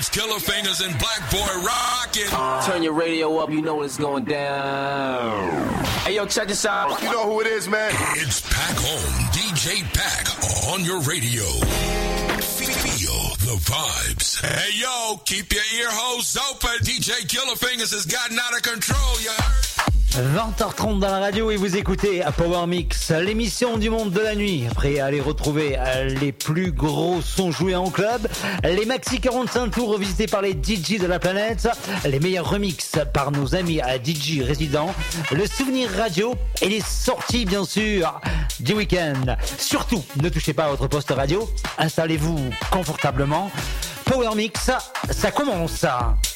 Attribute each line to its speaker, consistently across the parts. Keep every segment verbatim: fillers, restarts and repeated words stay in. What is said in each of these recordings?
Speaker 1: It's Killer Fingers and Black Boy rockin'.
Speaker 2: Turn your radio up, you know what's going down. Hey, yo, check this out.
Speaker 3: You know who it is, man.
Speaker 1: It's Pac Home, D J Pac on your radio. Feel the vibes. Hey, yo, keep your ear holes open. D J Killer Fingers has gotten out of control, you heard?
Speaker 4: vingt heures trente dans la radio et vous écoutez à Power Mix, l'émission du monde de la nuit. Prêt à aller retrouver les plus gros sons joués en club, les maxi quarante-cinq tours revisités par les D J de la planète, les meilleurs remixes par nos amis à D J résidents, le souvenir radio et les sorties bien sûr du week-end. Surtout, ne touchez pas à votre poste radio, installez-vous confortablement. Power Mix, ça commence.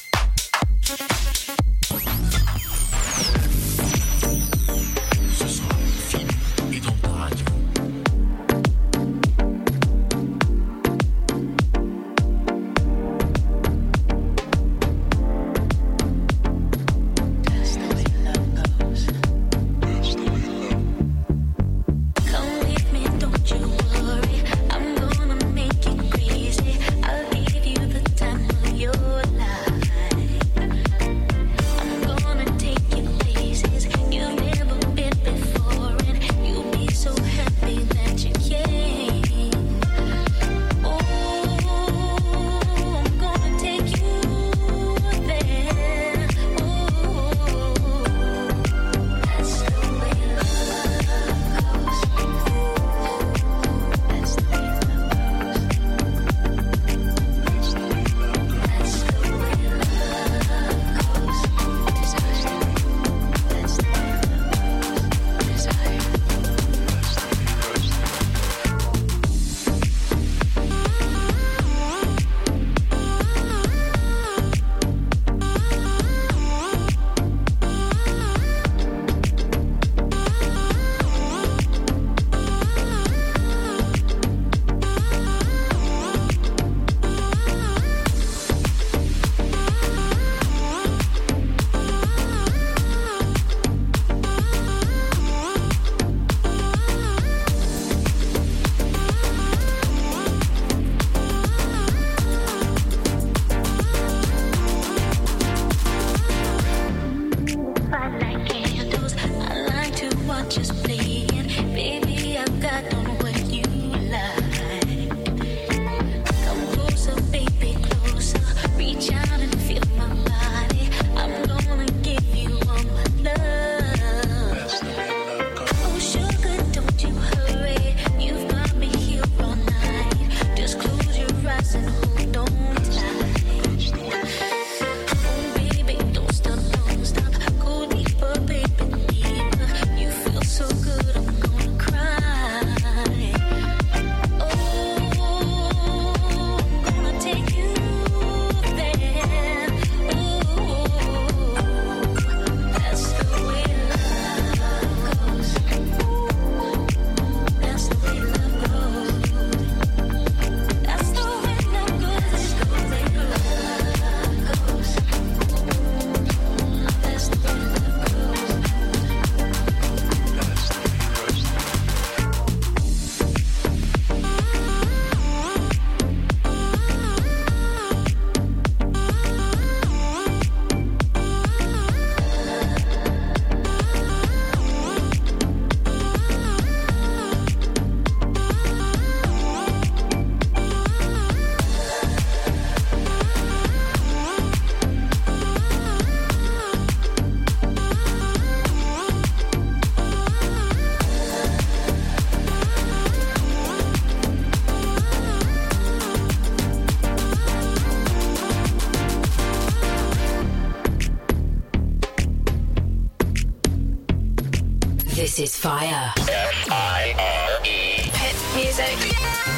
Speaker 5: This is Fire.
Speaker 3: F I R E.
Speaker 5: Hit music.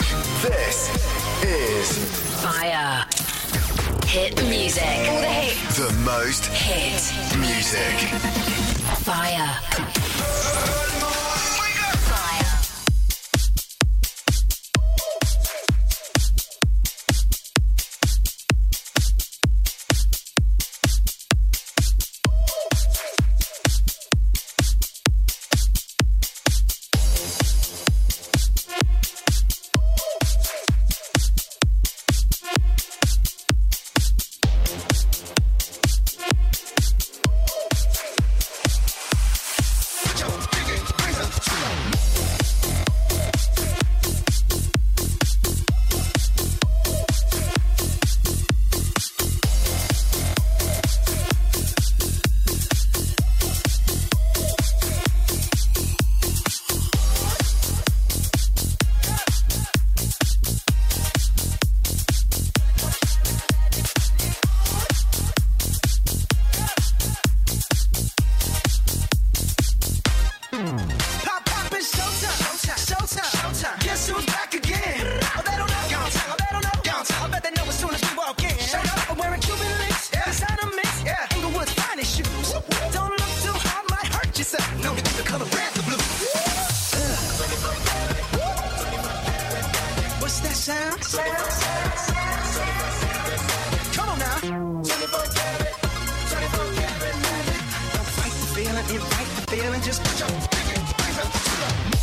Speaker 3: This is
Speaker 5: Fire. Hit music. All the hits.
Speaker 3: the most
Speaker 5: Hit
Speaker 3: music.
Speaker 5: Fire.
Speaker 6: sound, sound, sound, sound, sound. Come on now. twenty-four karat, twenty-four karat magic. Don't fight the feeling, invite the feeling, just put your pinky rings up to the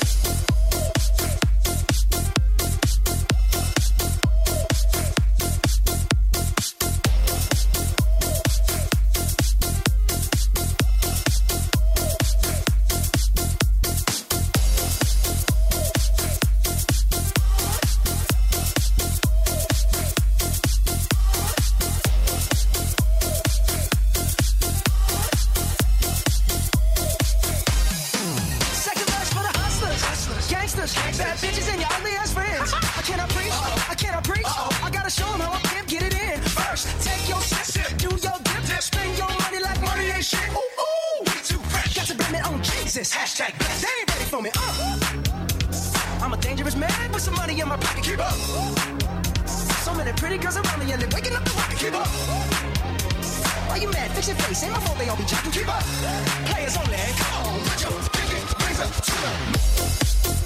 Speaker 6: bad bitches and your ugly ass friends. I cannot preach, I cannot preach. I gotta show them how I can get it in. First, take your sip, do your dip, spend your money like money ain't shit. Ooh, ooh, we too fresh. Got to blame it on Jesus. Hashtag blessed. They ain't ready for me. Uh. I'm a dangerous man with some money in my pocket. Keep up. So many pretty girls around me and they're waking up the rocket. Keep up. Why you mad? Fix your face. Ain't my fault they all be jacking. Keep up. Players only. Come on, put your pinky rings up to the.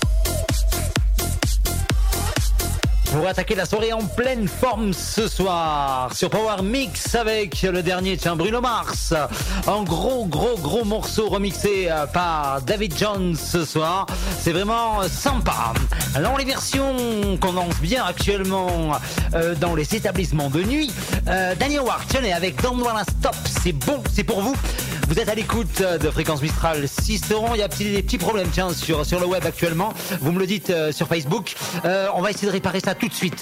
Speaker 4: Pour attaquer la soirée en pleine forme ce soir sur Power Mix avec le dernier, tiens, Bruno Mars, un gros gros gros morceau remixé par David Jones ce soir. C'est vraiment sympa. Alors les versions qu'on lance bien actuellement euh, dans les établissements de nuit, euh, Daniel Ward, tenez, avec Don't Wanna Stop, c'est bon, c'est pour vous. Vous êtes à l'écoute de Fréquence Mistral six euros. Il y a petit, des petits problèmes tiens, sur, sur le web actuellement. Vous me le dites euh, sur Facebook. Euh, on va essayer de réparer ça tout de suite.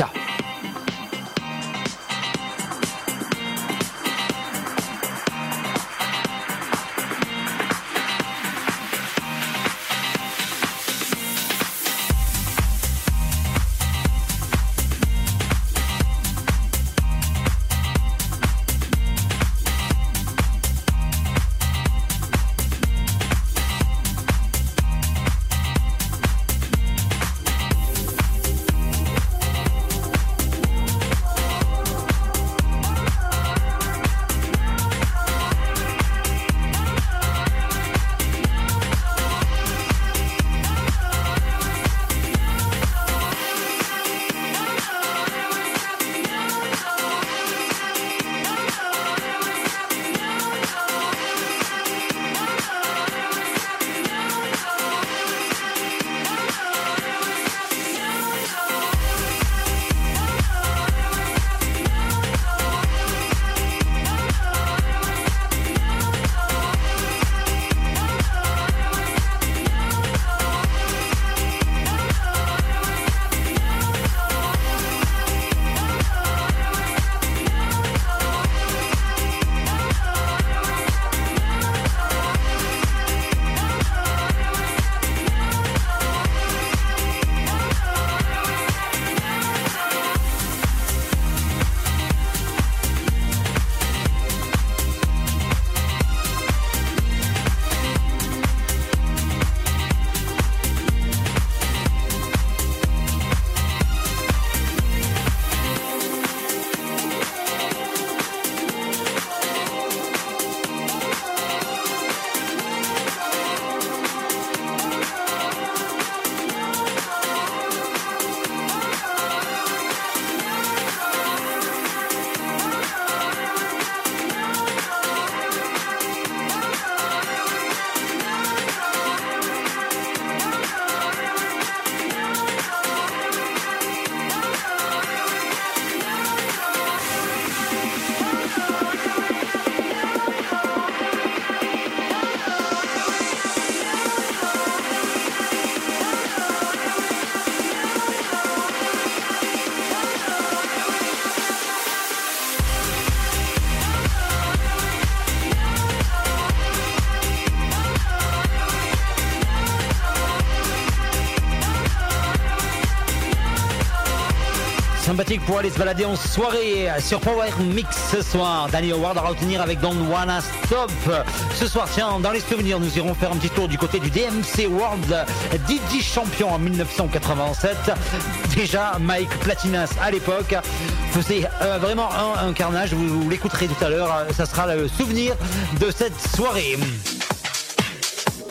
Speaker 4: Sympathique pour aller se balader en soirée sur Power Mix ce soir. Danny Howard à retenir avec Don't Wanna Stop. Ce soir, tiens, dans les souvenirs, nous irons faire un petit tour du côté du D M C World D J Champion en dix-neuf cent quatre-vingt-sept. Déjà, Mike Platinas à l'époque faisait euh, vraiment un, un carnage. Vous, vous l'écouterez tout à l'heure. Ça sera le souvenir de cette soirée.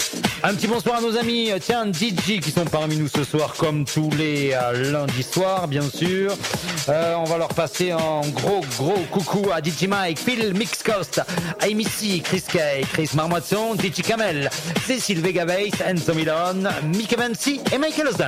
Speaker 4: Un petit bonsoir à nos amis, tiens, D J qui sont parmi nous ce soir, comme tous les euh, lundis soirs, bien sûr. Euh, on va leur passer un gros, gros coucou à D J Mike, Phil Mixcoast, Amy C, Chris Kay, Chris Marmoisson, D J Kamel, Cécile Vega Bass, Enzo Milon, Mickey Vancy et Michael Ozan.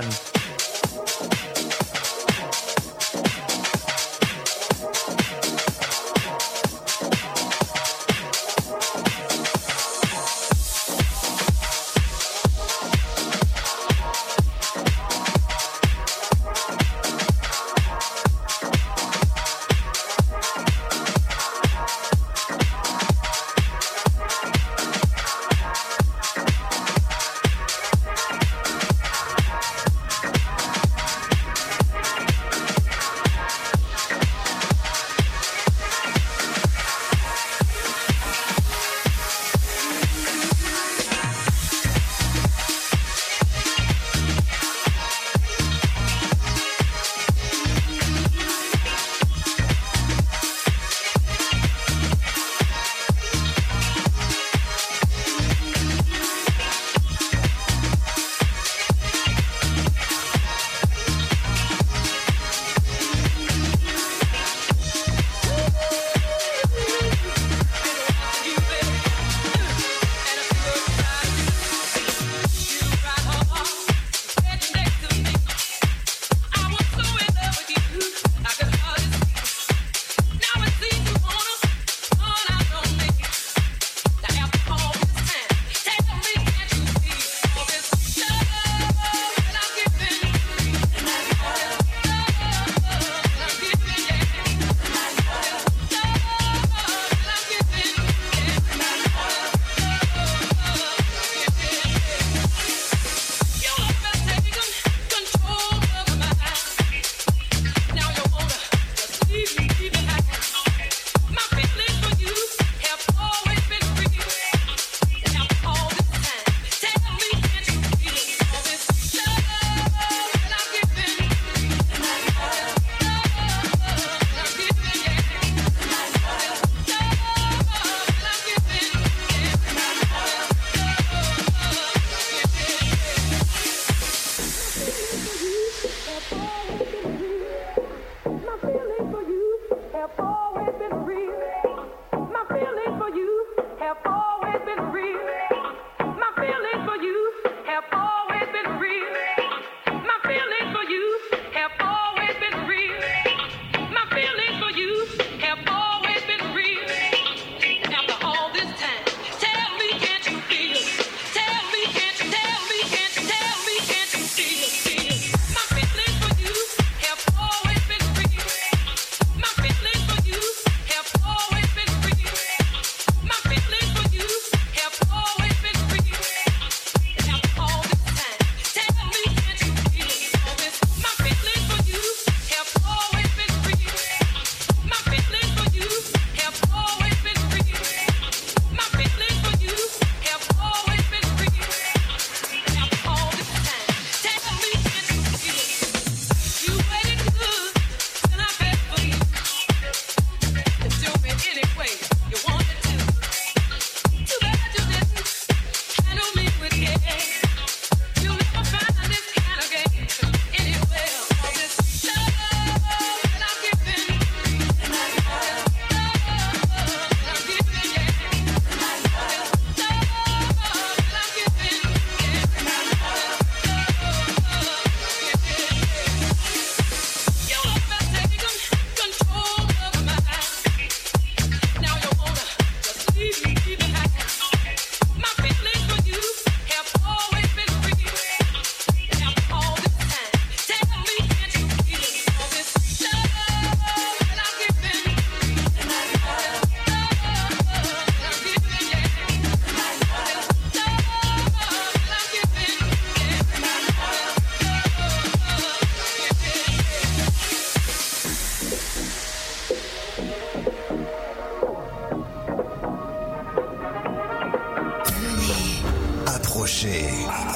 Speaker 7: Approchez.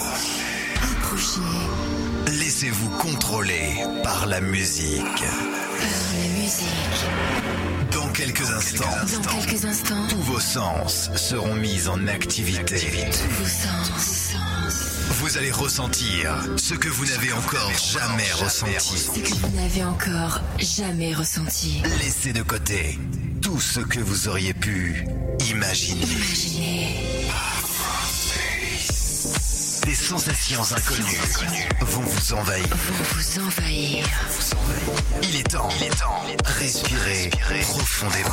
Speaker 7: Approchez. Laissez-vous contrôler par la musique.
Speaker 5: Par la musique.
Speaker 7: Dans quelques instants,
Speaker 5: Dans quelques instants,
Speaker 7: tous vos sens seront mis en activité.
Speaker 5: tous vos sens
Speaker 7: Vous allez ressentir ce que vous n'avez encore jamais ressenti.
Speaker 5: Ce que vous n'avez encore jamais ressenti.
Speaker 7: Laissez de côté tout ce que vous auriez pu imaginer.
Speaker 5: Imaginez.
Speaker 7: Des sensations inconnues vont vous envahir.
Speaker 5: Vont vous envahir.
Speaker 7: Il est temps, il est temps. Respirez, Respirez profondément.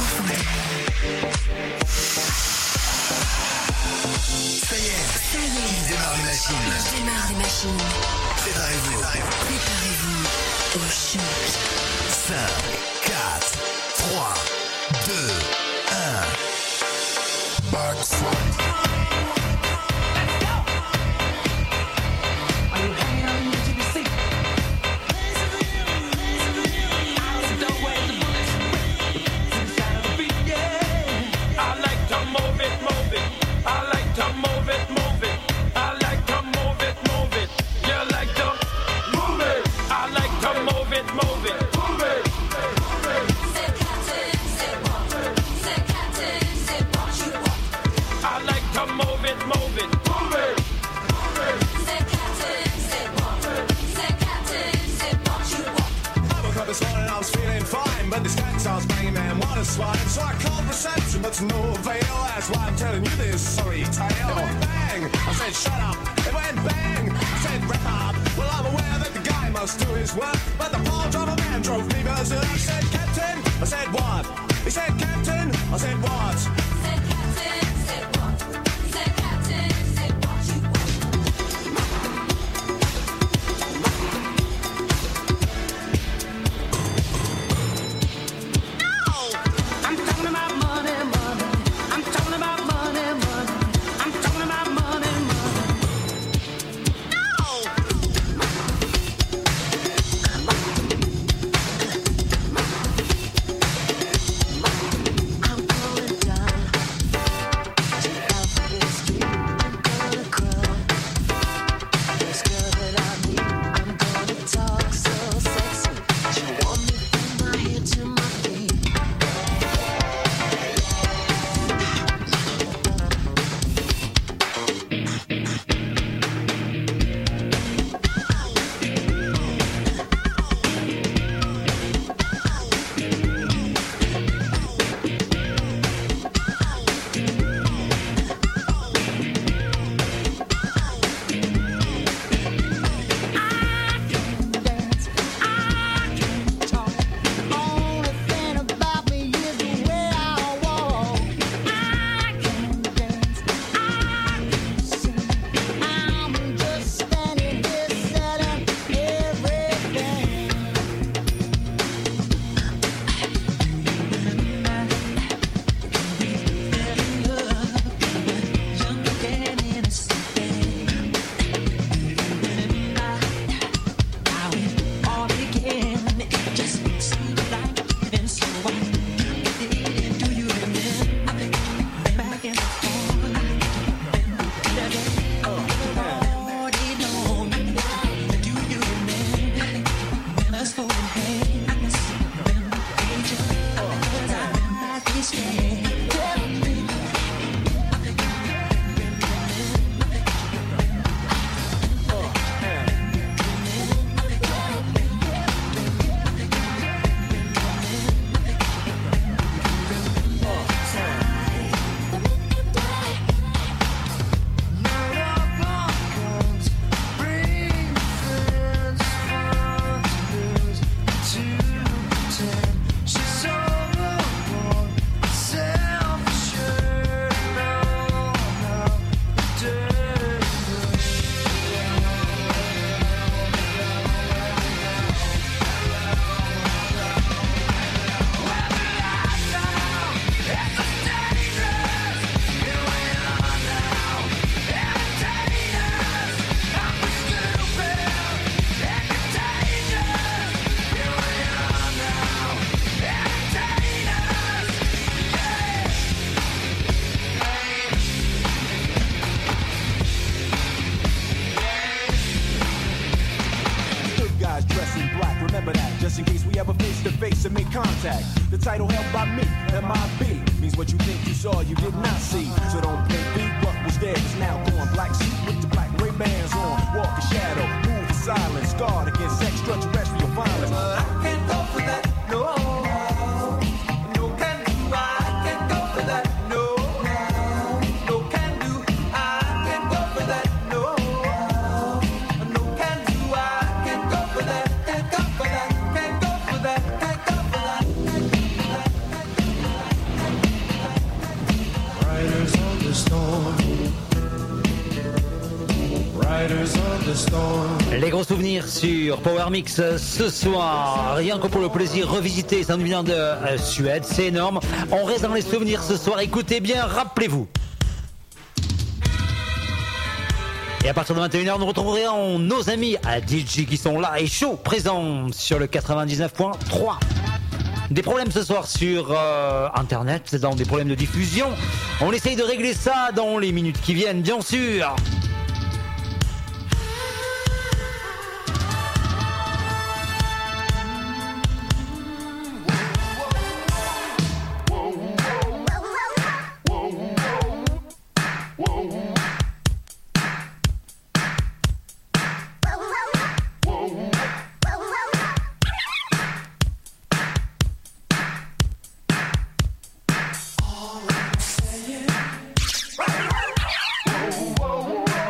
Speaker 7: Ça y est,
Speaker 5: Ça y est.
Speaker 7: il démarre les machines.
Speaker 5: Il démarre les machines.
Speaker 7: Préparez-vous.
Speaker 5: Préparez-vous au choc.
Speaker 7: cinq, quatre, trois, deux, un.
Speaker 8: This morning I was feeling fine, but this cat starts banging, man, what a swine. So I called reception, but to no avail. That's why I'm telling you this sorry tale. It went bang, I said shut up. It went bang, I said wrap up. Well, I'm aware that the guy must do his work, but the poor driver man drove me berserk. I said Captain, I said what? He said Captain, I said what?
Speaker 5: Said Captain, said what? Said Captain, said what you want.
Speaker 8: just in case we ever face to face and make contact. The title held by me, M I B, means what you think you saw, you did not see. So don't blame me, what was there is now gone. Black suit with the black rim bands on, walk in shadow, move in silence, guard against extraterrestrial violence. But I can't go for that, no. No can do, I can't go for that, no. No can do, I can't go for that, no. No can do, I can't go for that, can't go for that, can't go for that, can't go for that. Riders on the storm. Riders on the storm.
Speaker 4: Les gros souvenirs sur Power Mix ce soir, rien que pour le plaisir, revisiter, ça nous vient de euh, Suède, c'est énorme. On reste dans les souvenirs ce soir, écoutez bien, rappelez-vous. Et à partir de vingt et une heures, nous retrouverons nos amis à D J qui sont là et chaud, présents sur le quatre-vingt-dix-neuf point trois. Des problèmes ce soir sur euh, Internet, dans des problèmes de diffusion. On essaye de régler ça dans les minutes qui viennent, bien sûr.
Speaker 8: Whoa, whoa, whoa.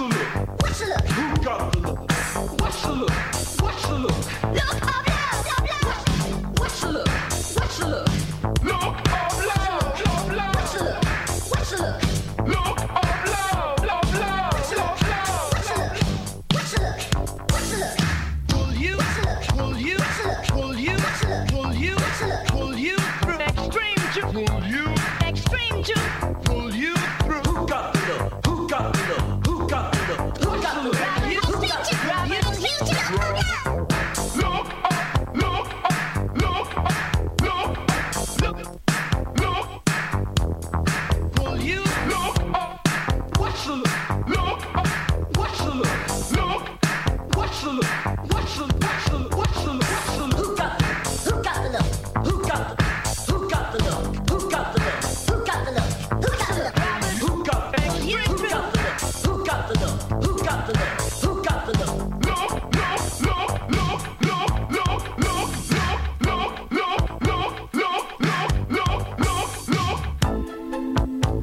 Speaker 6: look? What's the look? Who got the look? What's the look? What's the look? Look of love, love, love. What's the look? What's the look? Look of love, love, love. What's the look? What's the look? Look of love, love, love. What's the look? What's the look? What's the look? What's the look? Pull you, pull you, pull you, pull you, pull you through extreme juke. Pull you, extreme juke. Pull you through. Who got the look? Who got the look? Who got the look? Who got the look? Who got the look? Look up, look up, look up, look up, look, look. Pull you, look up. What's the look? Look up. What's the look? Look. What's the look? What's the what's the what's the what's the who got who got the look? Who got the who got the look? Who got the look? Who got the look? Who got the look? Who got the who got the look? Who got the look? Who got the look? Who got the look? Look, look, look, look, look, look, look, look, look, look, look, look, look, look, look.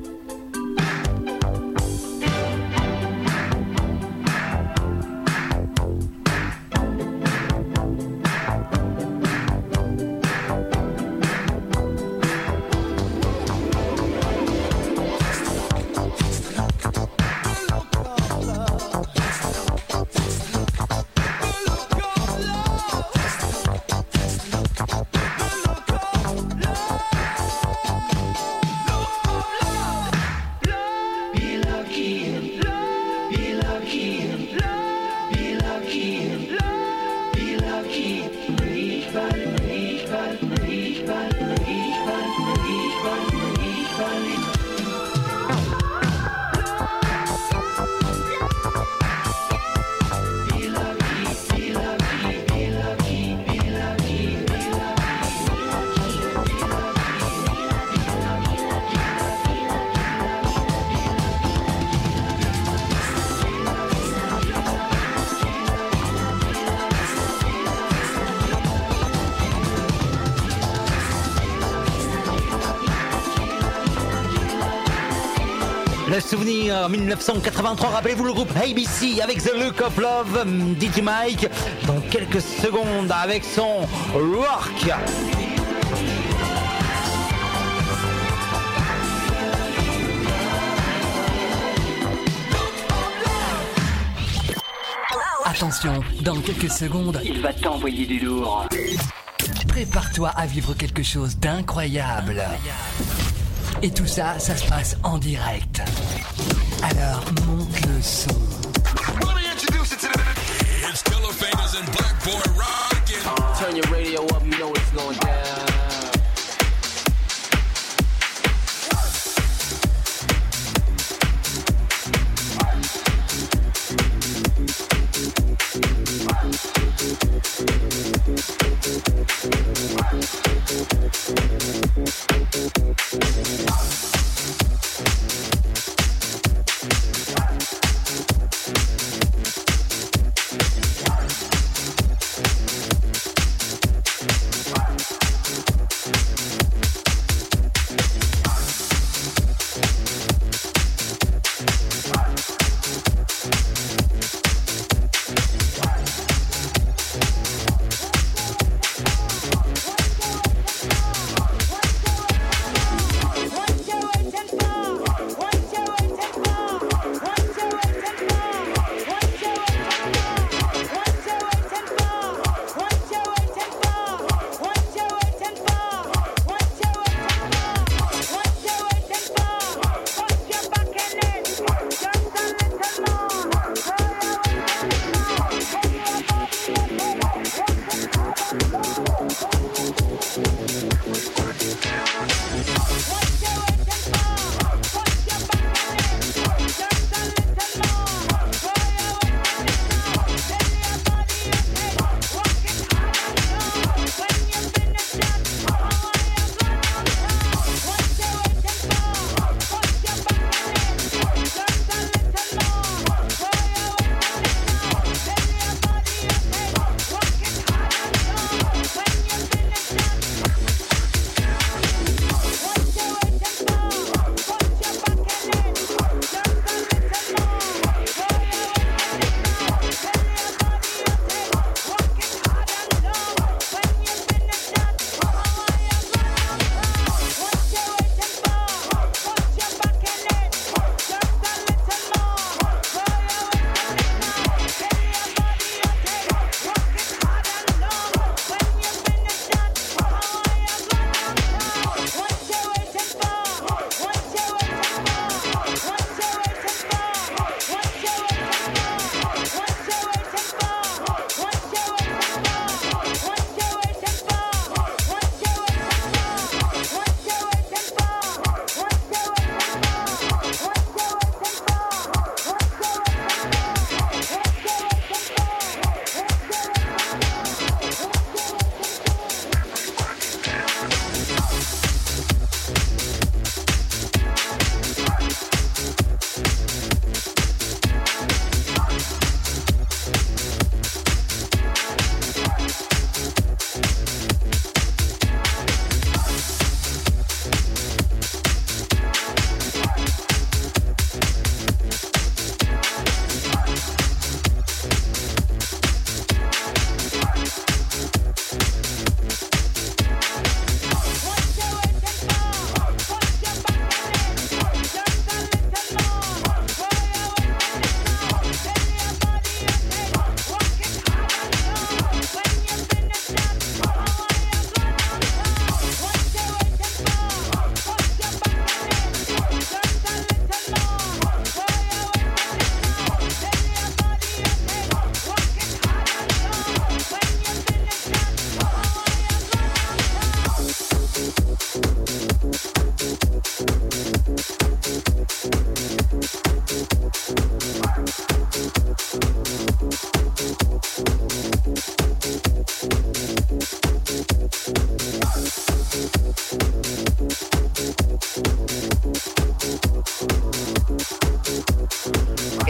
Speaker 4: Le souvenir mille neuf cent quatre-vingt-trois, rappelez-vous le groupe A B C avec The Look of Love, D J Mike, dans quelques secondes avec son Rock.
Speaker 9: Attention, dans quelques secondes,
Speaker 2: Il va t'envoyer du lourd.
Speaker 9: prépare-toi à vivre quelque chose d'incroyable. Et tout ça, ça se passe en direct. Alors, monte le son.
Speaker 1: It's Killer Fingers and Black Boy rockin'.
Speaker 2: Turn your radio up, you know it's going down.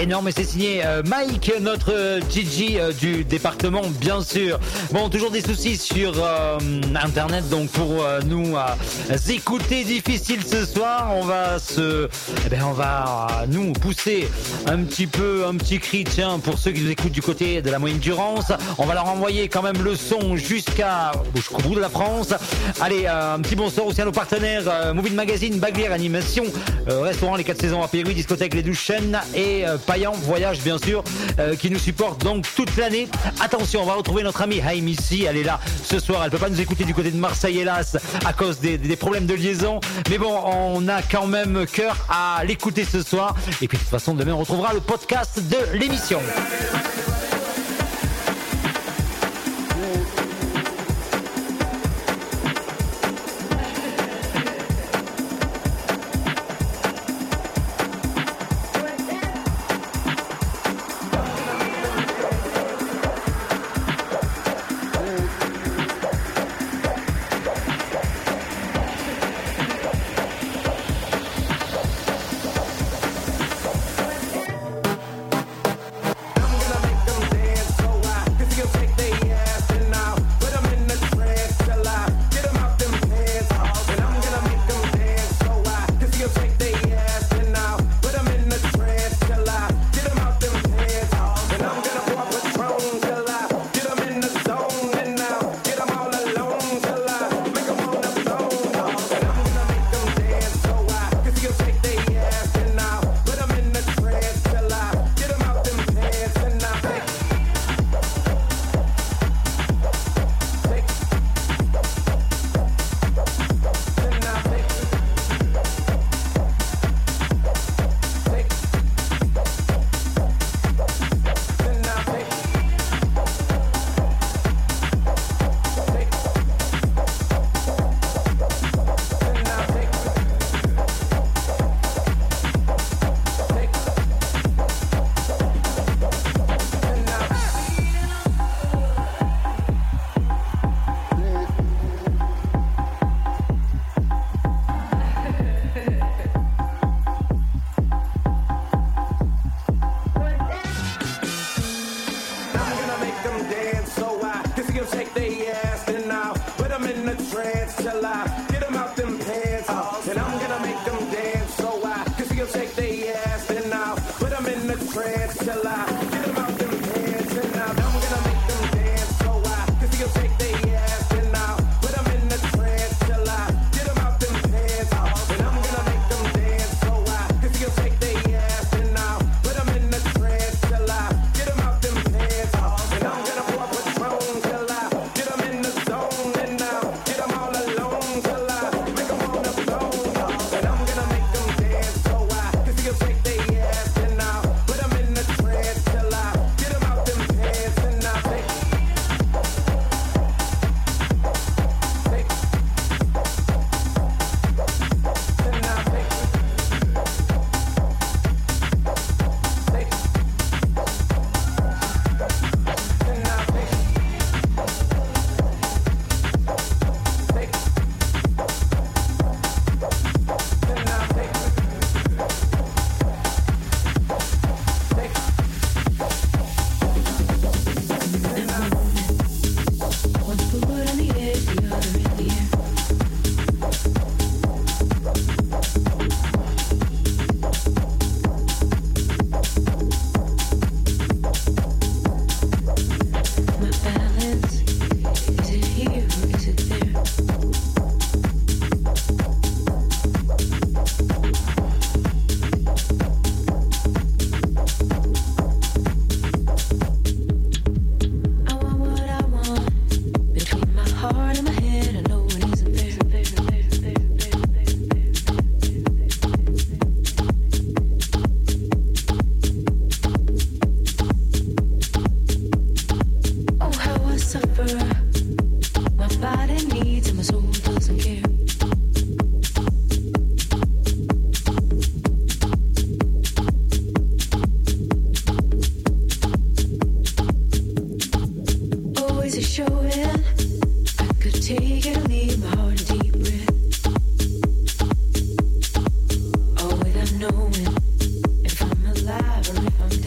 Speaker 4: énorme et c'est signé euh, Mike, notre euh, Gigi euh, du département, bien sûr. Bon, toujours des soucis sur euh, Internet, donc pour euh, nous euh, écouter difficile ce soir, on va se, eh ben, on va euh, nous pousser un petit peu, un petit cri, tiens, pour ceux qui nous écoutent du côté de la moyenne Durance, on va leur envoyer quand même le son jusqu'à jusqu'au bout de la France. Allez, euh, un petit bonsoir aussi à nos partenaires euh, Movie Magazine, Baglière Animation, euh, Restaurant Les quatre Saisons à Péru, Discothèque Les Douze Chaînes et euh, Payan Voyage, bien sûr, euh, qui nous supportent donc toute l'année. Attention, on va retrouver notre amie Haim ici, elle est là ce soir, elle peut pas nous écouter du côté de Marseille hélas à cause des, des problèmes de liaison, mais bon, on a quand même cœur à l'écouter ce soir et puis de toute façon demain on retrouvera le podcast de l'émission.
Speaker 5: Knowing if I'm alive or if I'm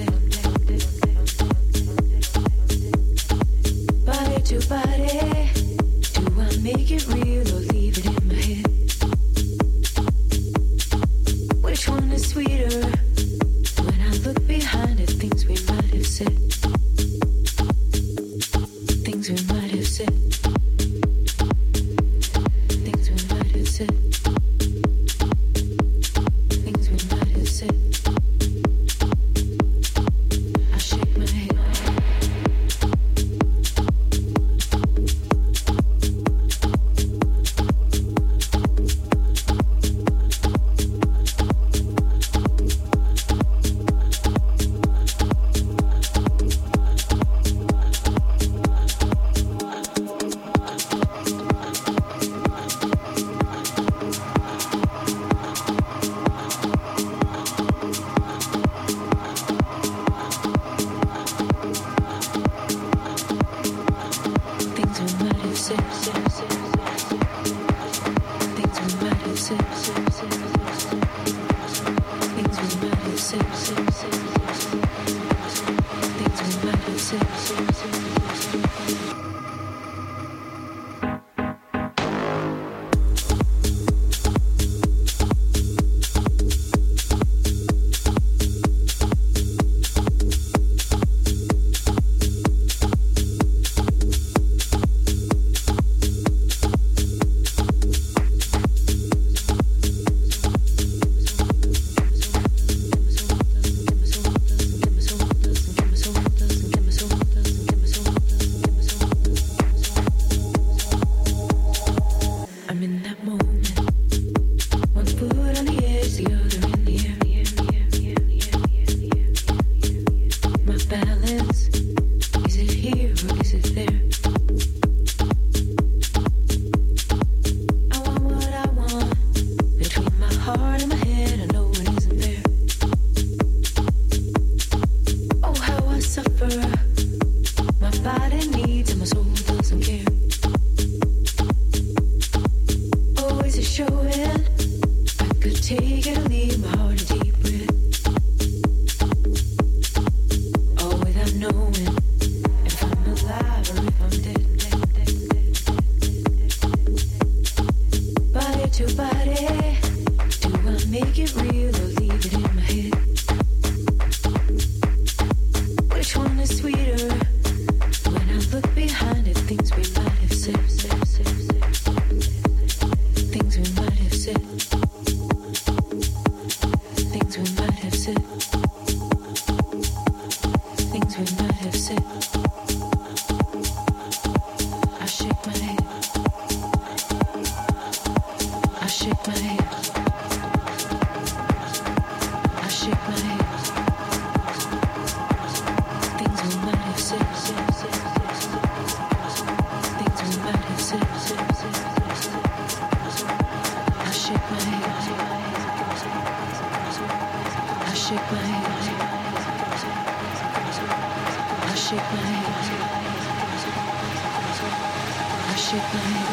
Speaker 5: we might have said. I shake my head. I shake my head. I shake my head. Things we might have said. Things we might have said. I shake my head. I shake my head. I shake my head. I shake my head.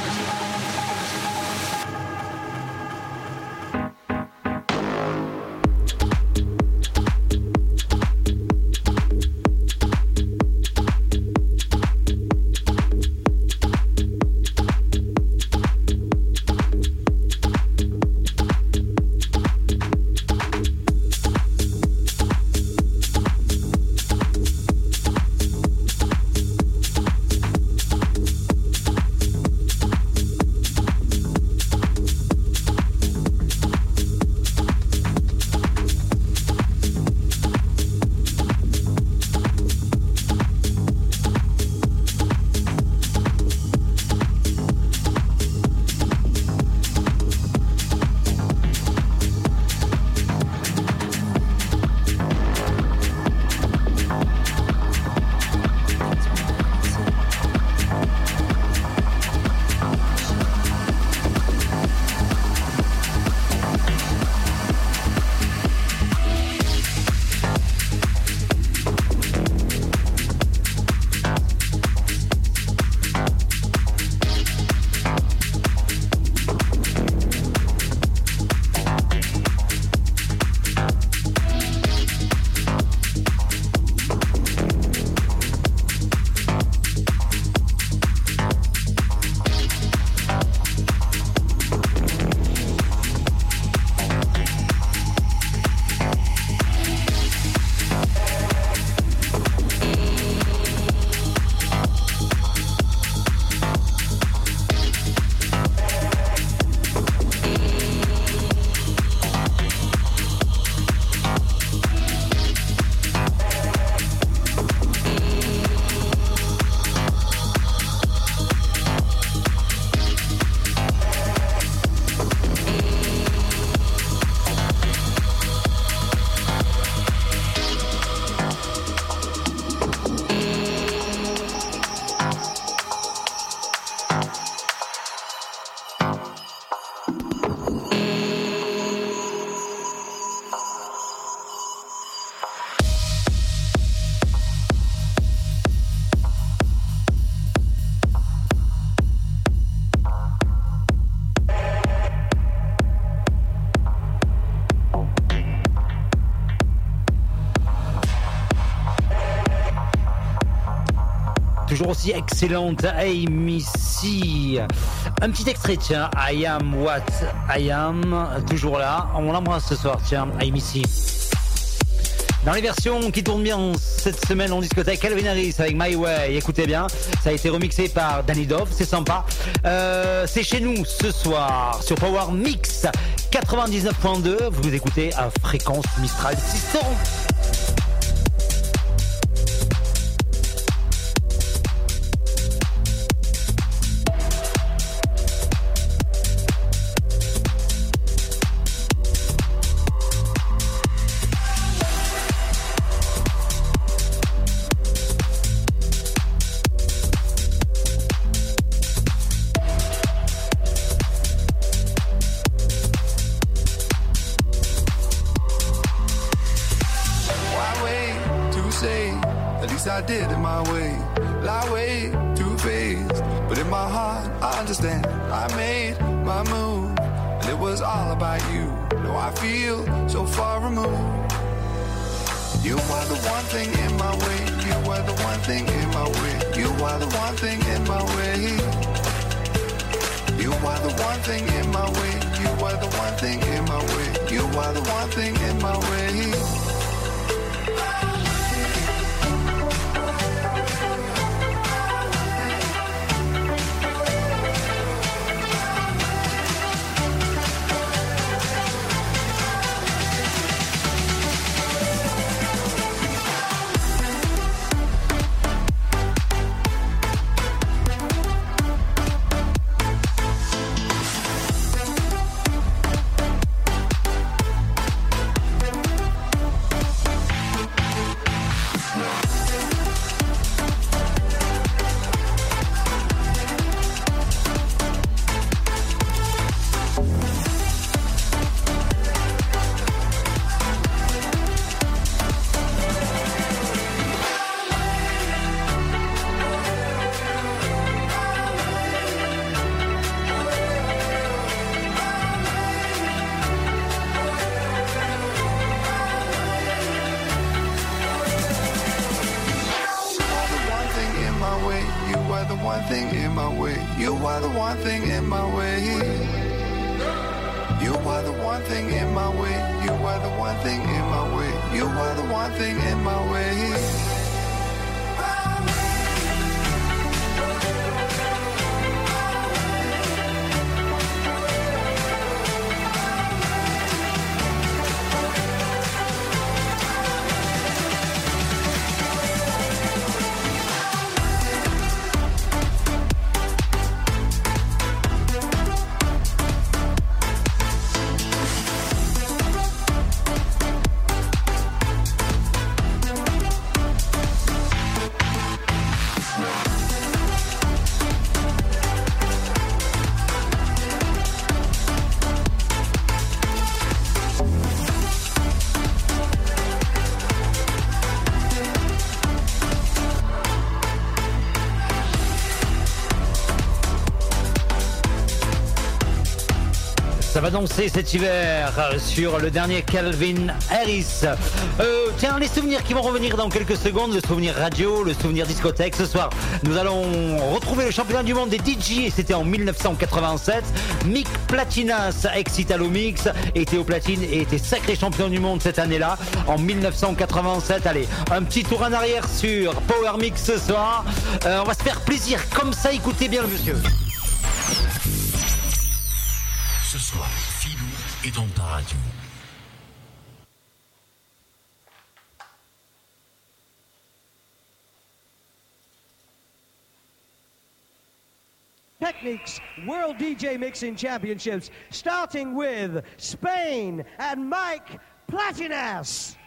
Speaker 4: Toujours aussi excellente, Amy C. Un petit extrait, tiens, I Am What I Am, toujours là. On l'embrasse ce soir, tiens, Amy C. Dans les versions qui tournent bien cette semaine en discothèque, Calvin Harris avec My Way, écoutez bien, ça a été remixé par Danny Dove, c'est sympa. Euh, c'est chez nous ce soir sur Power Mix quatre-vingt-dix-neuf point deux, vous écoutez à fréquence Mistral six cents.
Speaker 10: I did it my way, lie way, two-faced, but in my heart I understand. I made my move, and it was all about you. Now I feel so far removed. You are the one thing in my way. You are the one thing in my way. You are the one thing in my way. You are the one thing in my way. You are the one thing in my way. You are the one thing in my way. my way. You are the one thing in my way. You are the one thing in my way. You are the one thing in my way. You are the one thing in my way. You are the one thing in my way.
Speaker 4: Ça va danser cet hiver sur le dernier Calvin Harris. Euh, tiens, les souvenirs qui vont revenir dans quelques secondes, le souvenir radio, le souvenir discothèque. Ce soir, nous allons retrouver le championnat du monde des D J, c'était en dix-neuf cent quatre-vingt-sept. Mick Platinas, ex-Italo Mix, était au platine et était sacré champion du monde cette année-là, en dix-neuf cent quatre-vingt-sept. Allez, un petit tour en arrière sur Power Mix ce soir. Euh, on va se faire plaisir comme ça, écoutez bien le monsieur.
Speaker 11: Ce soir, Philou est dans ta radio.
Speaker 12: Technics World D J Mixing Championships, starting with Spain and Mike Platinas.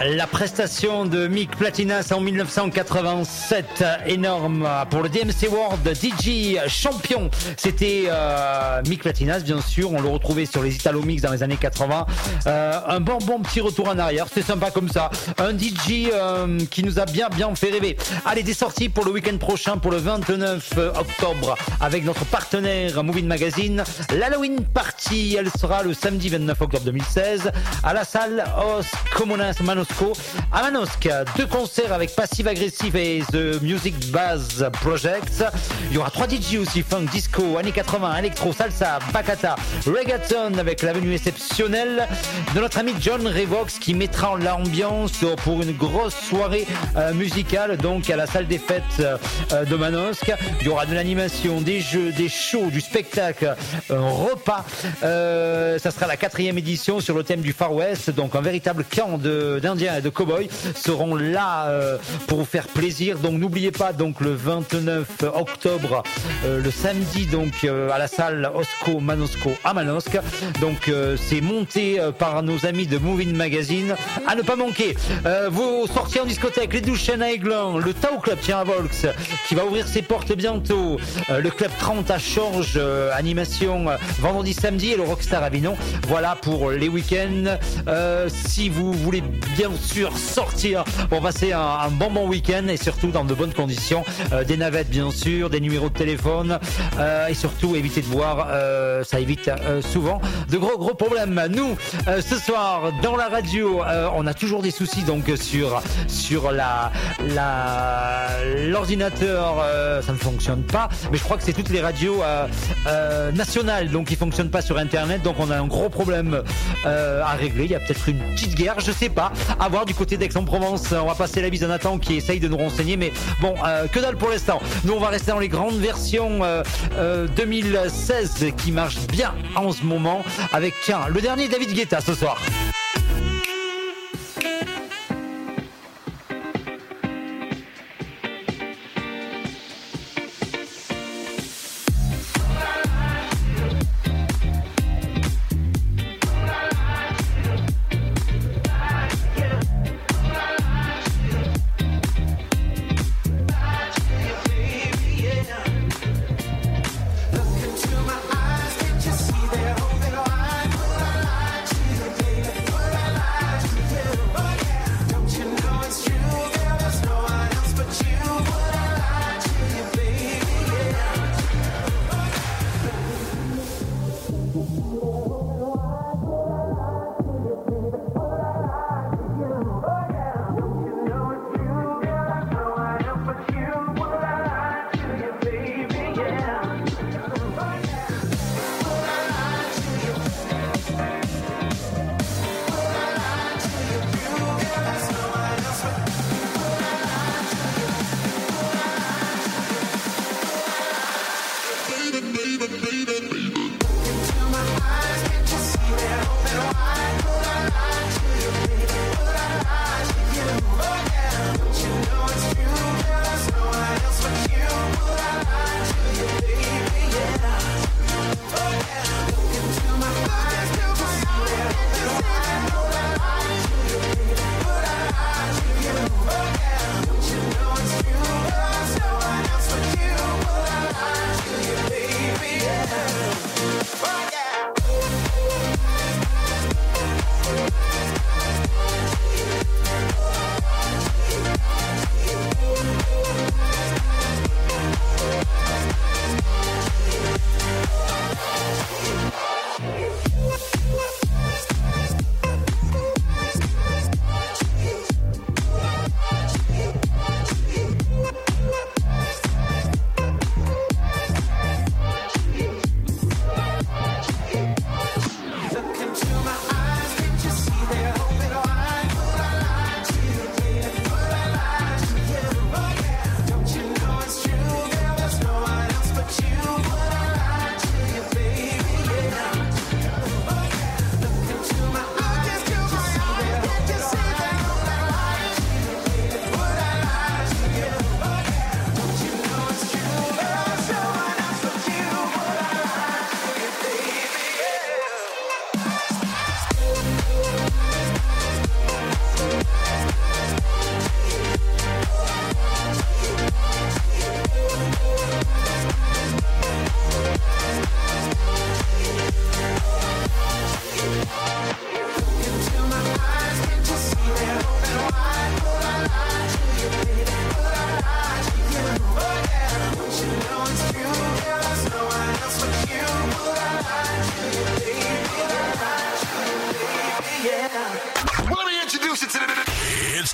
Speaker 4: La prestation de Mick Platinas en dix-neuf cent quatre-vingt-sept, énorme pour le D M C World D J champion. C'était euh, Mick Platinas, bien sûr. On le retrouvait sur les Italo Mix dans les années quatre-vingts. Euh, un bon bon petit retour en arrière. C'était sympa comme ça. Un D J euh, qui nous a bien bien fait rêver. Allez, des sorties pour le week-end prochain, pour le vingt-neuf octobre, avec notre partenaire Moving Magazine. L'Halloween Party, elle sera le samedi vingt-neuf octobre deux mille seize à la salle Osco Manosco à Manosque. Deux concerts avec Passive Aggressive et The Music Bass Project. Il y aura trois D J aussi, funk, disco, années quatre-vingts, électro, salsa, bachata, reggaeton, avec la venue exceptionnelle de notre ami John Revox qui mettra en l'ambiance pour une grosse soirée euh, musicale donc à la salle des fêtes euh, de Manosque. Il y aura de l'animation, des jeux, des shows, du spectacle, un repas. Euh, ça sera la quatrième édition sur le thème du Far West, donc un véritable camp de, d'Indiens et de cow-boys seront là euh, pour vous faire plaisir. Donc n'oubliez pas, donc le vingt-neuf octobre, euh, le samedi, donc euh, à la salle Osco Manosco à Manosque. Donc euh, c'est monté euh, par nos amis de Moving Magazine. À ne pas manquer. Euh, vos sorties en discothèque, les douches à Aiglun, le Tao Club tient à Volx qui va ouvrir ses portes bientôt. Euh, le Club trente à Chorges, euh, animation euh, vendredi, samedi, et le Rockstar Avignon. Voilà pour les week-ends. Euh, si vous voulez bien sûr sortir pour passer un, un bon bon week-end et surtout dans de bonnes conditions, euh, des navettes bien sûr, des numéros de téléphone euh, et surtout évitez de boire, euh, ça évite euh, souvent de gros gros problèmes. Nous euh, ce soir dans la radio, euh, on a toujours des soucis donc sur sur la la l'ordinateur, euh, ça ne fonctionne pas, mais je crois que c'est toutes les radios euh, euh, nationales donc qui fonctionnent pas sur internet, donc on a un gros problème euh, à régler. Il y a peut-être une petite guerre, je sais pas, à voir du côté d'Aix-en-Provence. On va passer la bise à Nathan qui essaye de nous renseigner, mais bon, euh, que dalle pour l'instant. Nous on va rester dans les grandes versions euh, euh, deux mille seize qui marchent bien en ce moment avec, tiens, le dernier David Guetta ce soir.
Speaker 6: Look into my eyes, can't you see they're open wide? She's a baby.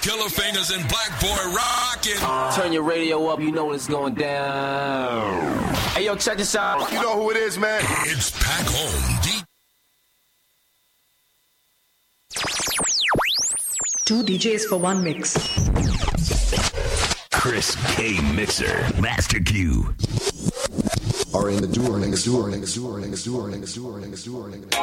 Speaker 1: Killer Fingers and Black Boy rockin'.
Speaker 2: Turn your radio up, you know it's going down. Hey, yo, check this out.
Speaker 3: You know who it is, man.
Speaker 1: It's Pack Home. D-
Speaker 13: Two D Js for one mix.
Speaker 14: Chris K. Mixer. Master Q.
Speaker 3: Are in the during, the during, the during, the during, the during, the during, the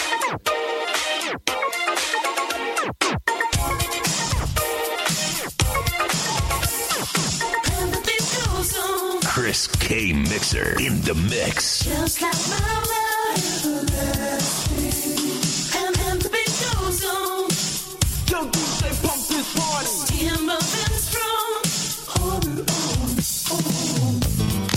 Speaker 14: Chris K. Mixer in the mix.
Speaker 5: Just like my love everlasting, and then the beat goes on. Yo, D J, pump this party. Still moving strong. Hold it on, hold on.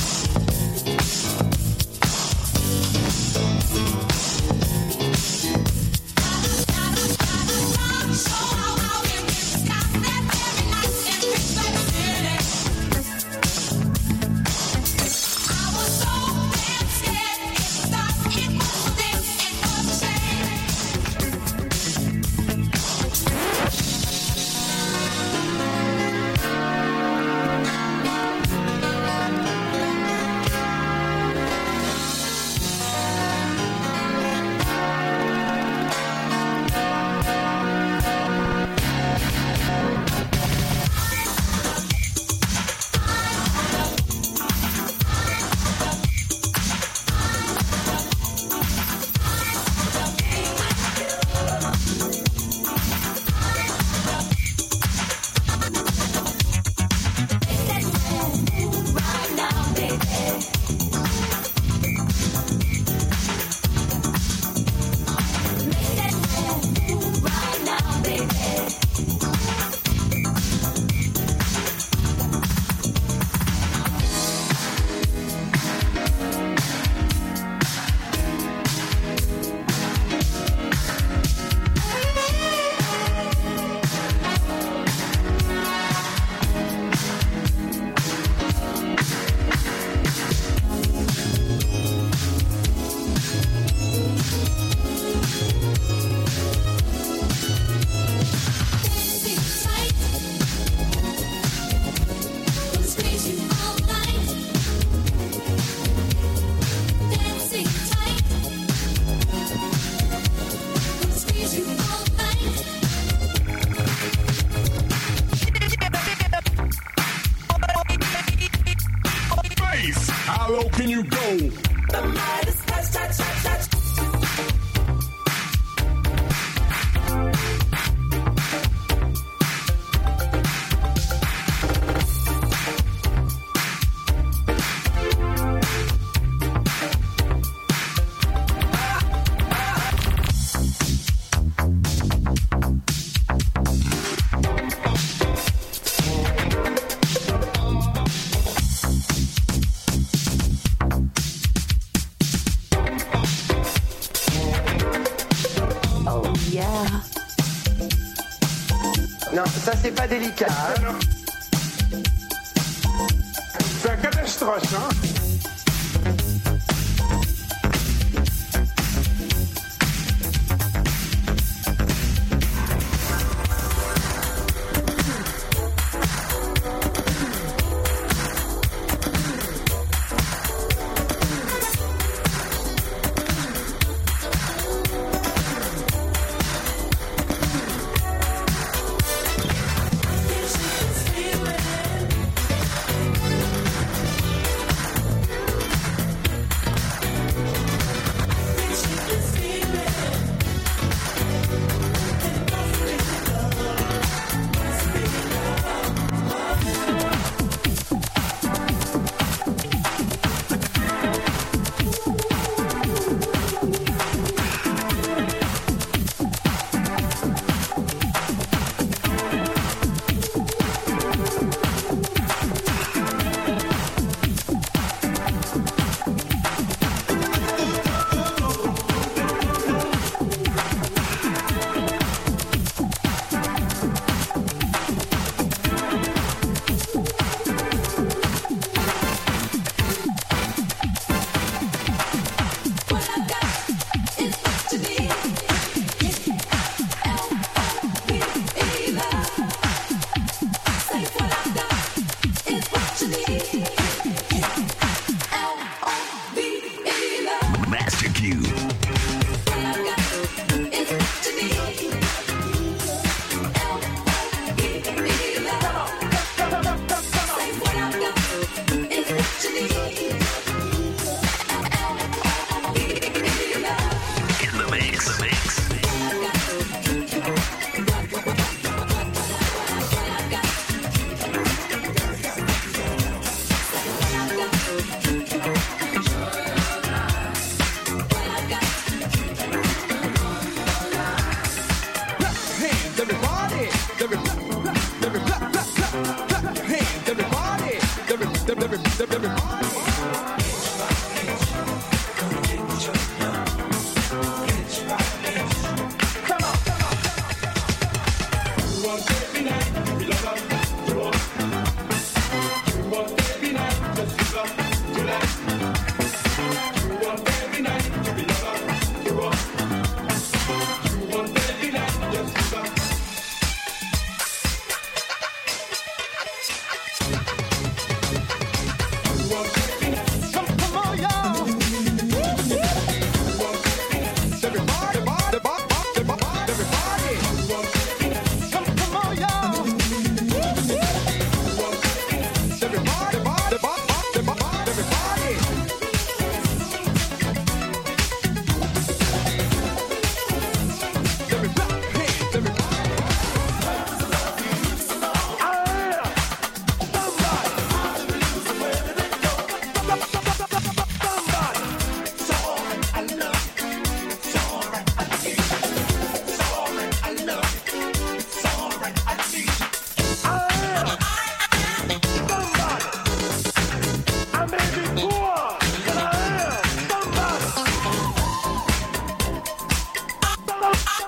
Speaker 8: How low can you go?
Speaker 5: The Midas touch, touch, touch, touch.
Speaker 15: Non, ça c'est pas délicat. Hein.
Speaker 8: C'est un catastrophe, hein.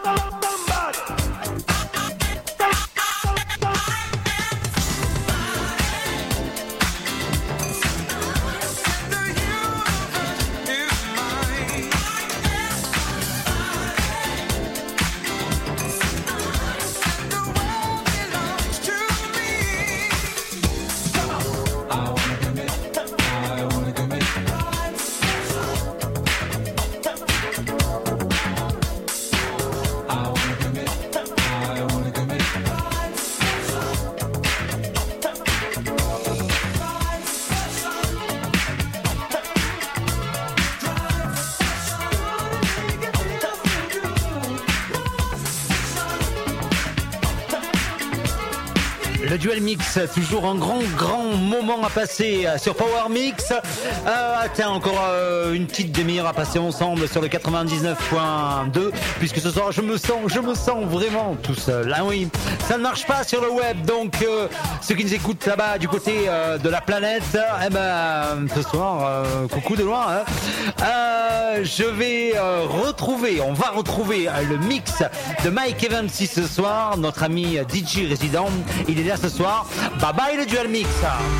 Speaker 4: Le duel mix, toujours un grand, grand moment à passer sur Power Mix. Euh, tiens, encore euh, une petite demi-heure à passer ensemble sur le quatre-vingt-dix-neuf point deux, puisque ce soir, je me sens, je me sens vraiment tout seul. Ah oui, ça ne marche pas sur le web, donc euh, ceux qui nous écoutent là-bas du côté euh, de la planète, eh ben, ce soir, euh, coucou de loin. Hein. Euh, je vais euh, retrouver, on va retrouver euh, le mix de Mike Evans ce soir, notre ami D J résident. Il est là ce soir. Bye bye le duel mix.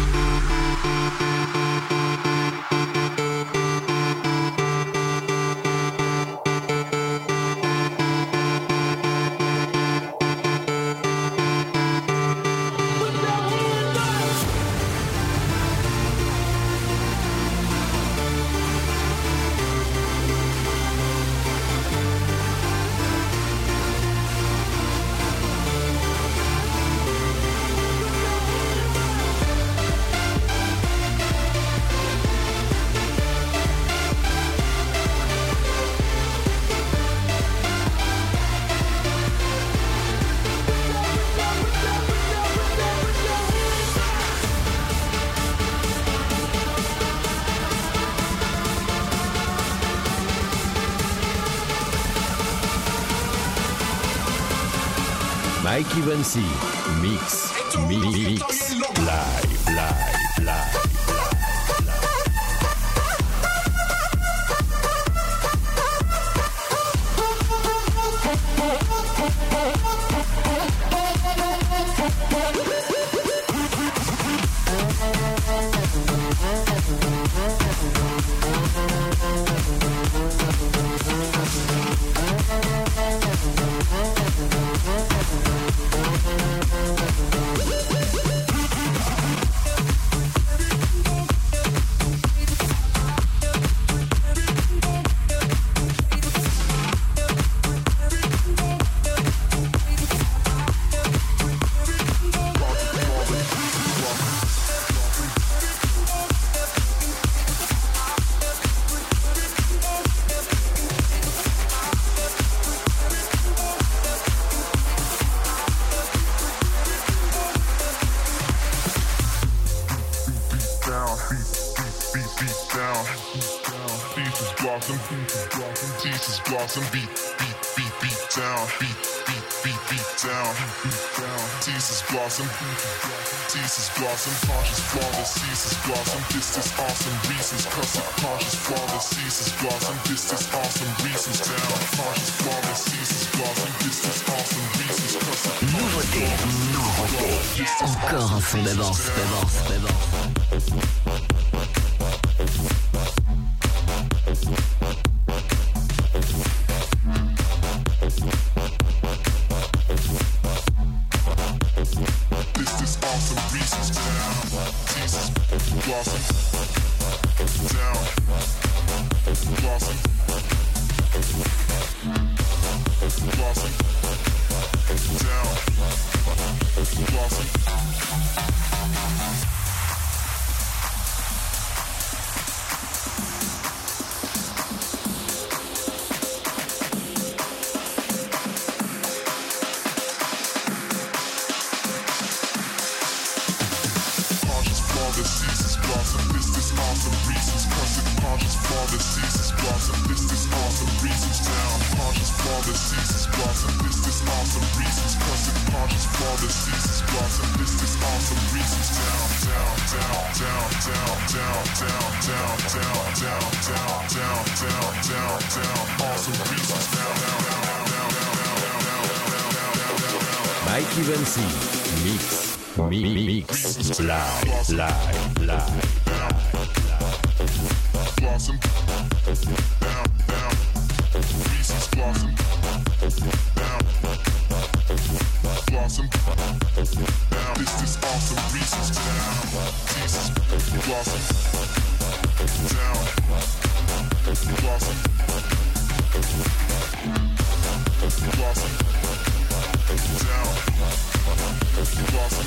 Speaker 14: Mike Evansy, mix, mix, live, live, live.
Speaker 16: Blossom beat, beat, beat, beat down, beat, beat, beat, beat down, beat down. Jesus blossom, Jesus blossom, conscious flawless, Jesus blossom. This is awesome, reasons cussing, conscious flawless, Jesus blossom. This is awesome, reasons down, conscious flawless, Jesus blossom. This is awesome, reasons cussing.
Speaker 17: Nouveauté, nouveauté, encore un son d'avance, d'avance, d'avance.
Speaker 16: Awesome reasons down, down, down, down, down, down.
Speaker 14: Mikey Vinci. Mix. Mi- Mix. Live. Live. Live.
Speaker 16: Blossom. Down, down. Reese's blossom. Down. Blossom. Down. This is awesome. Reese's down. Reese's blossom. Down. Blossom. Blossom. Down. Blossom.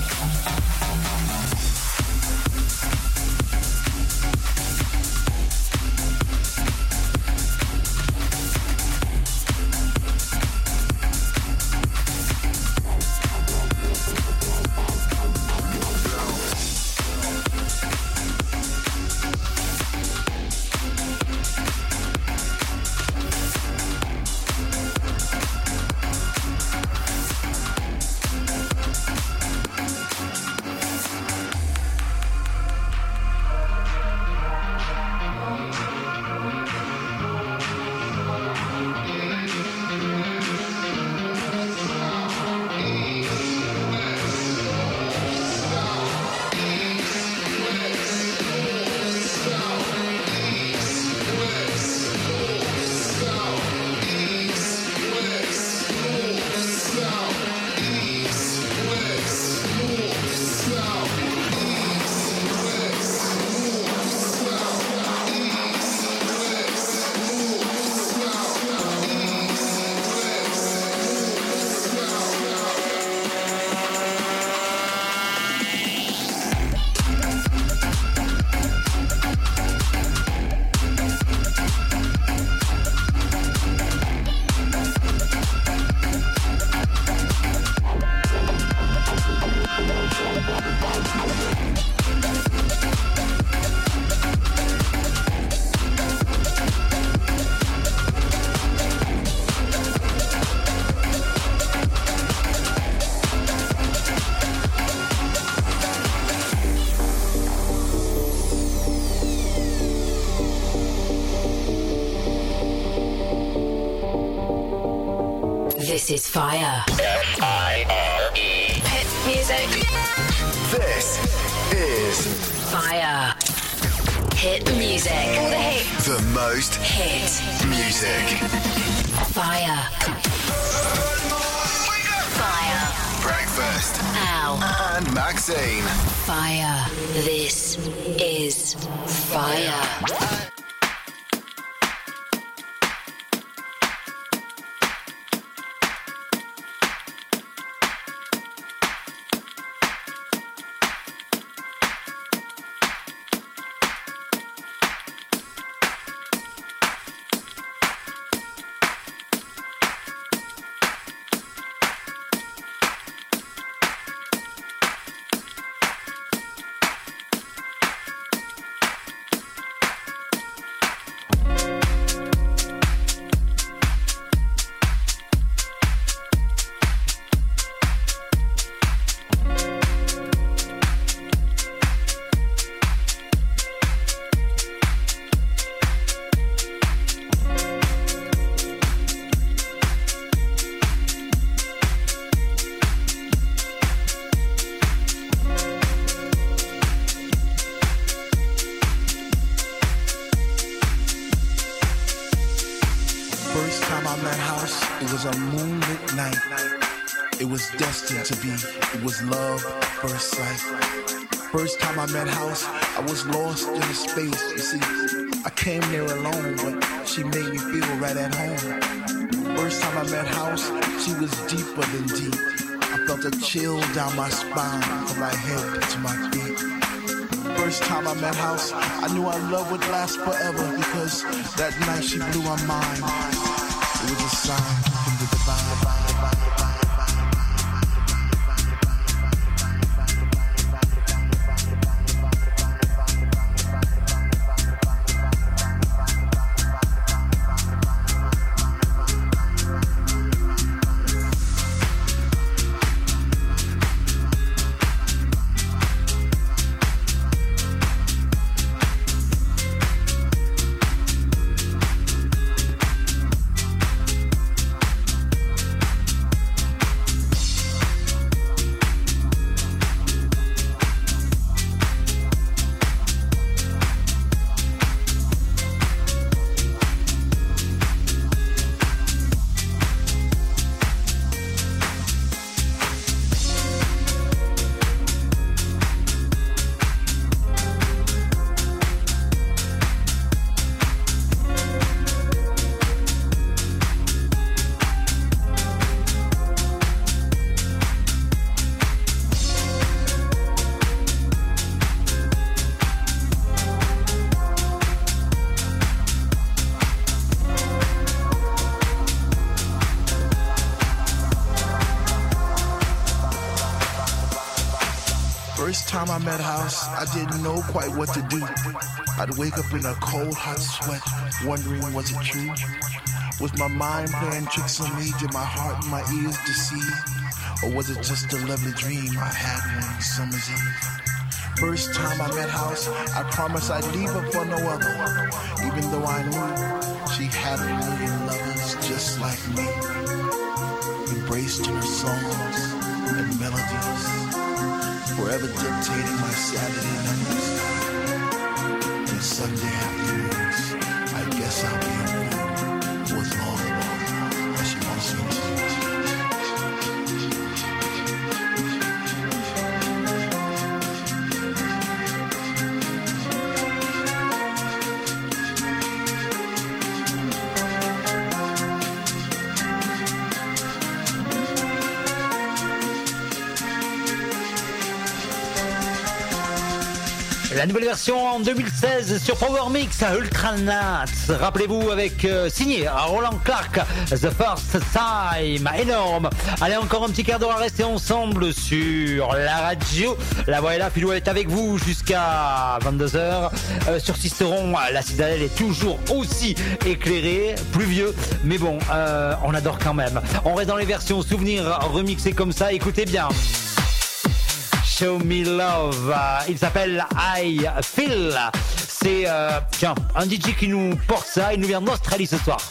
Speaker 17: This is fire.
Speaker 7: F I R E.
Speaker 17: Hit music.
Speaker 7: This is
Speaker 17: Fire. Hit music. All the hits.
Speaker 7: the most
Speaker 17: Hit
Speaker 7: music.
Speaker 17: Fire. Fire.
Speaker 7: Breakfast.
Speaker 17: Al.
Speaker 7: And Maxine.
Speaker 17: Fire. This is fire.
Speaker 18: First time I met House, it was a moonlit night. It was destined to be, it was love at first sight. First time I met House, I was lost in a space. You see, I came there alone, but she made me feel right at home. First time I met House, she was deeper than deep. I felt a chill down my spine from my head to my feet. First time I met House, I knew our love would last forever because that night she blew my mind. It was a sign from the divine. First time I met House, I didn't know quite what to do. I'd wake up in a cold, hot sweat, wondering was it true? Was my mind playing tricks on me? Did my heart and my ears deceive? Or was it just a lovely dream I had one summer's eve? First time I met House, I promised I'd leave her for no other, even though I knew she had a million lovers just like me, embraced in her songs and melodies, forever dictating my Saturday nights and Sunday afternoons. I guess I'll be a fool for as long as she wants me to.
Speaker 4: La nouvelle version en deux mille seize sur Power Mix à Ultra Nats. Rappelez-vous avec euh, signé Roland Clark, The First Time, énorme. Allez, encore un petit quart d'heure à rester ensemble sur la radio. La voix est là, Philou est avec vous jusqu'à vingt-deux heures. Euh, sur Sisteron, la citadelle est toujours aussi éclairée, pluvieux, mais bon, euh, on adore quand même. On reste dans les versions souvenirs remixées comme ça, écoutez bien. Show Me Love, il s'appelle I Feel. C'est euh, tiens, un D J qui nous porte ça, il nous vient d'Australie ce soir.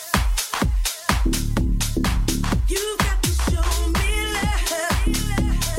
Speaker 5: You got to show me love.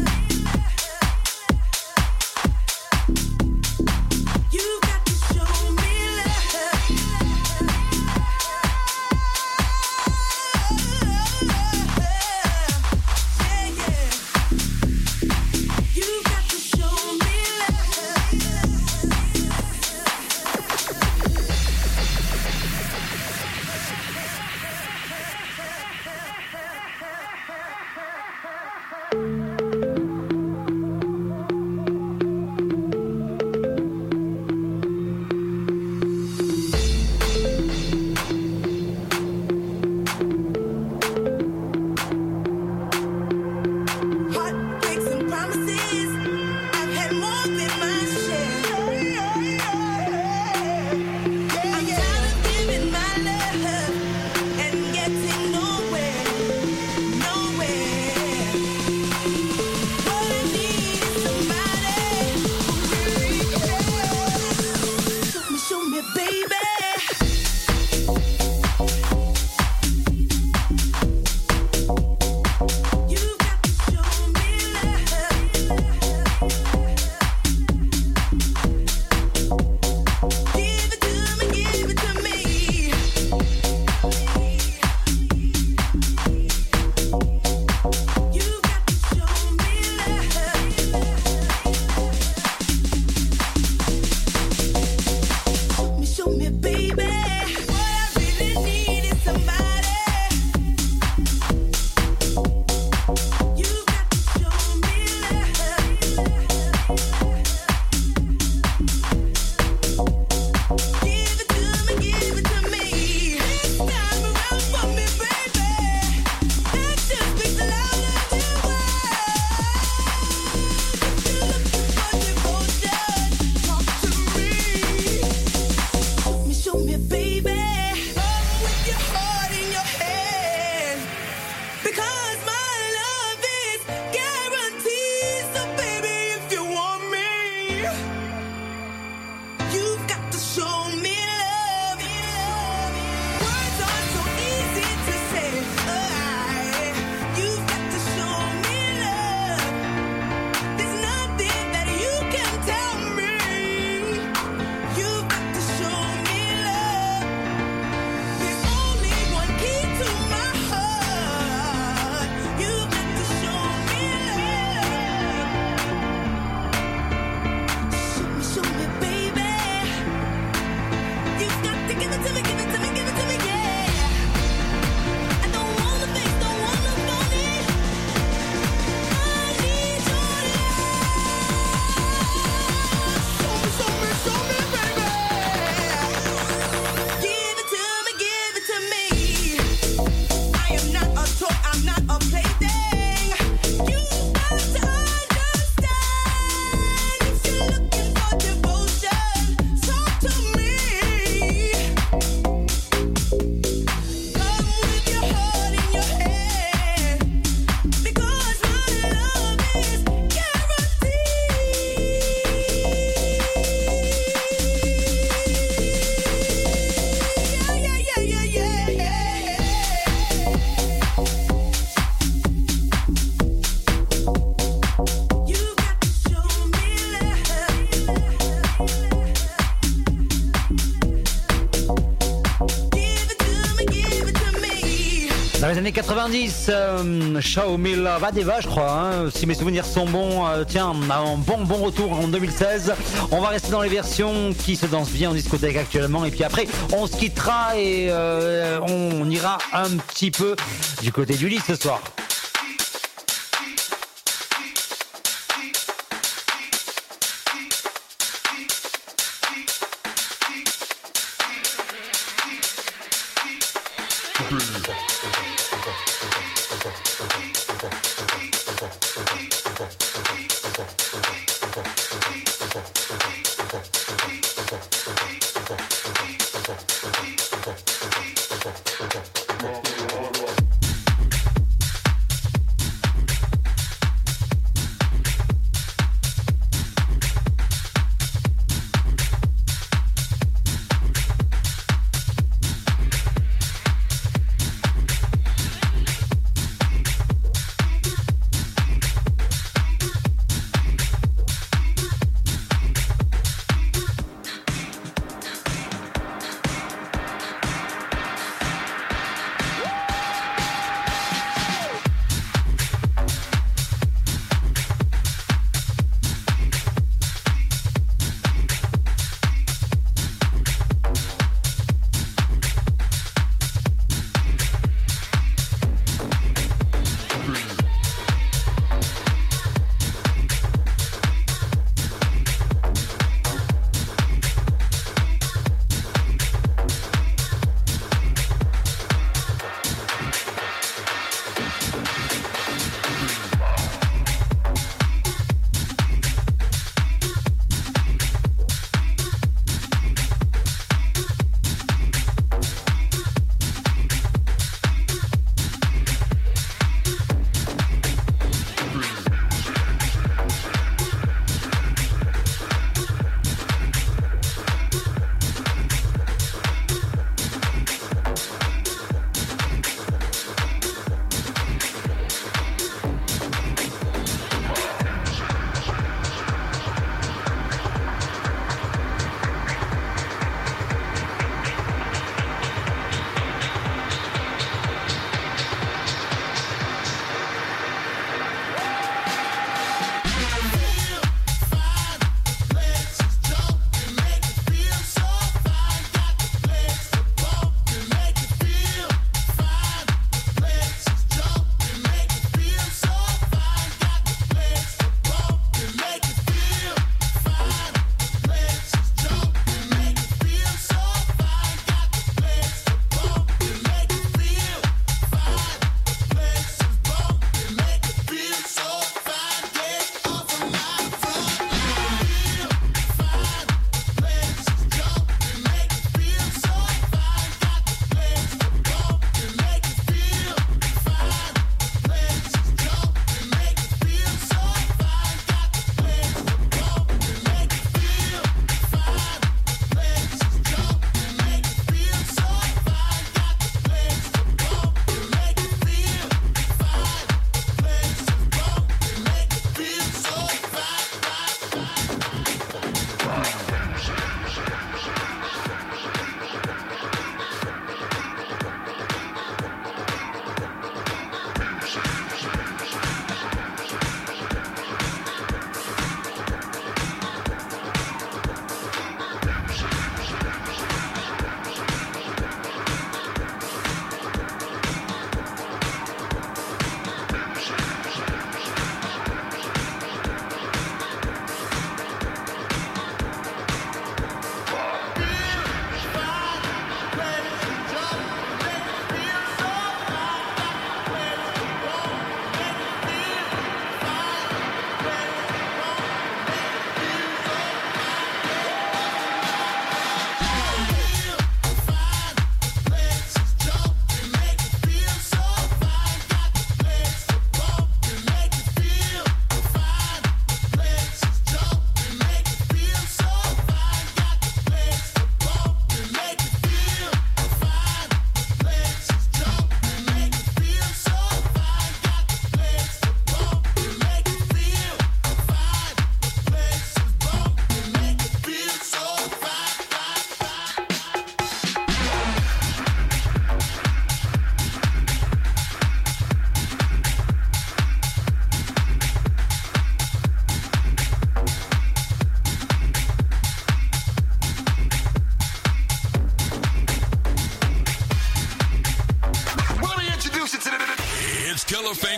Speaker 4: années quatre-vingt-dix, euh, Show Me Love Adeva, je crois, hein, si mes souvenirs sont bons. Euh, tiens, un bon bon retour en deux mille seize. On va rester dans les versions qui se dansent bien en discothèque actuellement, et puis après on se quittera et euh, on ira un petit peu du côté du lit ce soir.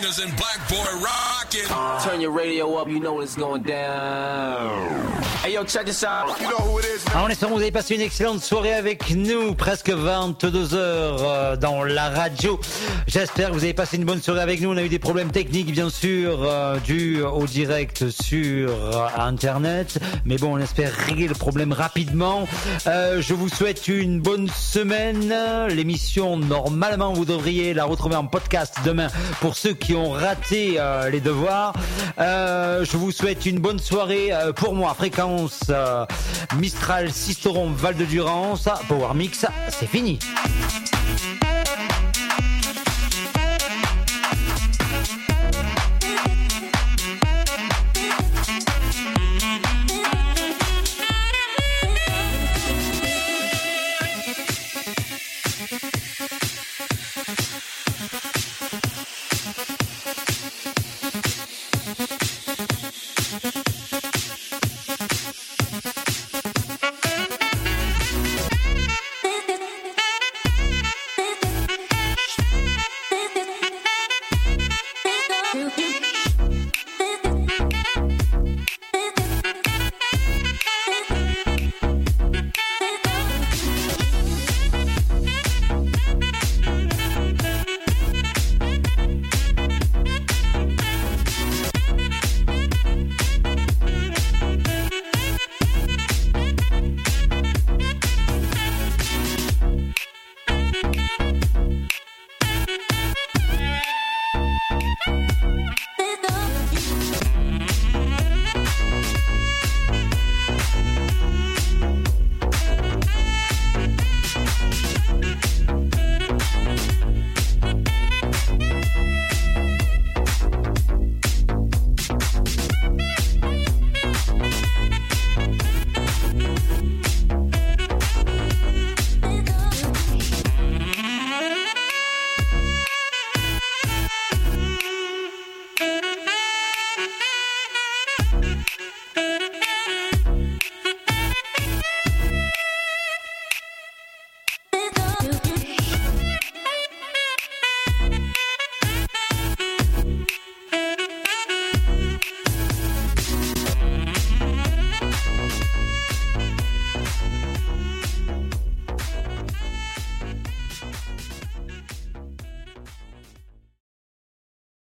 Speaker 1: Fingers and Black Boy rockin'.
Speaker 2: Turn your radio up, you know it's going down. Hey yo, check this out.
Speaker 8: You know who it is, man.
Speaker 4: Alors, en espérant que vous avez passé une excellente soirée avec nous, presque vingt-deux heures euh, dans la radio. J'espère que vous avez passé une bonne soirée avec nous. On a eu des problèmes techniques, bien sûr, euh, dus au direct sur euh, Internet. Mais bon, on espère régler le problème rapidement. Euh, je vous souhaite une bonne semaine. L'émission, normalement, vous devriez la retrouver en podcast demain pour ceux qui ont raté euh, les devoirs. Euh, je vous souhaite une bonne soirée. Euh, pour moi, fréquence euh, Mistral, Sisteron, Val de Durance, Power Mix, c'est fini.